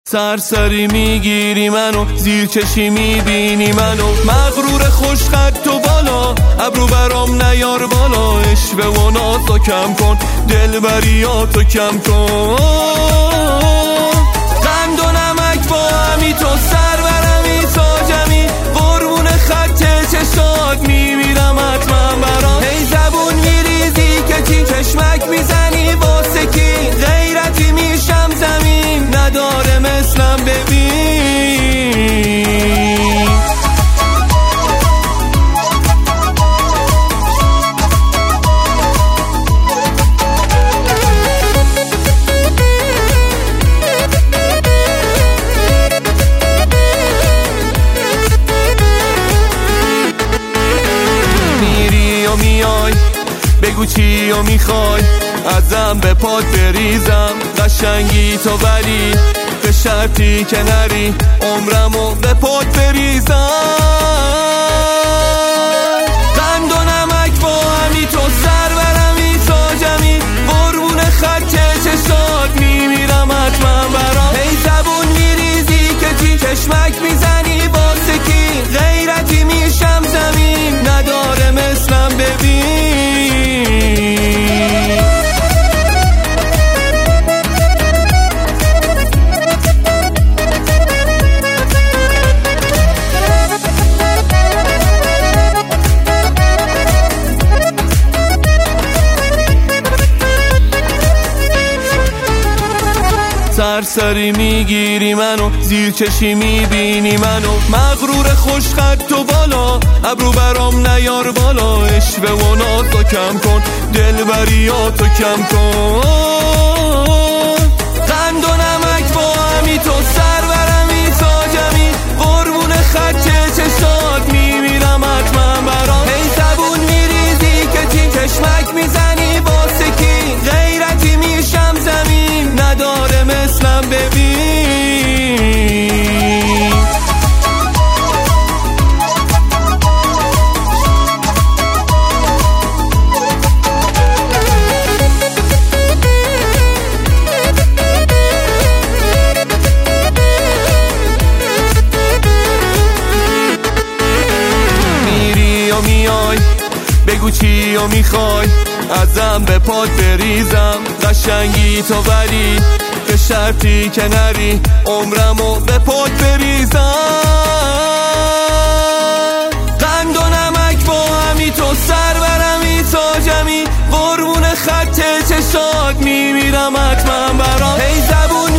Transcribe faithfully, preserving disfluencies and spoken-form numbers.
سرسری میگیری منو، زیر چشی میبینی منو، مغرور خوشخط تو بالا، ابرو برام نیار بالا، عشوه و نازو کم کن، دلبریاتو کم کن، قند و نمک با همی، تو سر برمی تاجمی، قربون خط چشات میمیرم حتما برام، هی زبون میریزی که چی، چشمک میزنی واسه کی، غیرتی میشم زمین نداره مثلم ببین. میری و میای بگو چی و میخوای، ازم به پات بریزم قشنگی تو، ولی به شرطی که نری عمرمو به پات بریزم، قند و نمک با همی، تو سر برمی تاجمی، قربون خط چشات میمیرم حتما برام، هی زبون میریزی که چی، چشمک میزنی واسه کی، غیرتی میشم زمین نداره مثلم ببین. سرسری میگیری منو، زیر چشی میبینی منو، مغرور خوشخط تو بالا، ابرو برام نیار بالا، عشوه و نازو کم کن، دلبریاتو کم کن، قند و نمک با همی، تو سر برمی تاجمی، قربون خط چشات میمیرم حتما برام، هی زبون میریزی که چی، چشمک میزنی واسه کی، غیرتی میشم زمین نداره مثلم ببین. میری و میای بگو چی و میخوای، ازم به پات بریزم قشنگی تو، ولی به شرطی که نری عمرمو به پات بریزم، قند و نمک با همی، تو سر برمی تاجمی، قربون خط چشات میمیرم حتما برام، هی زبون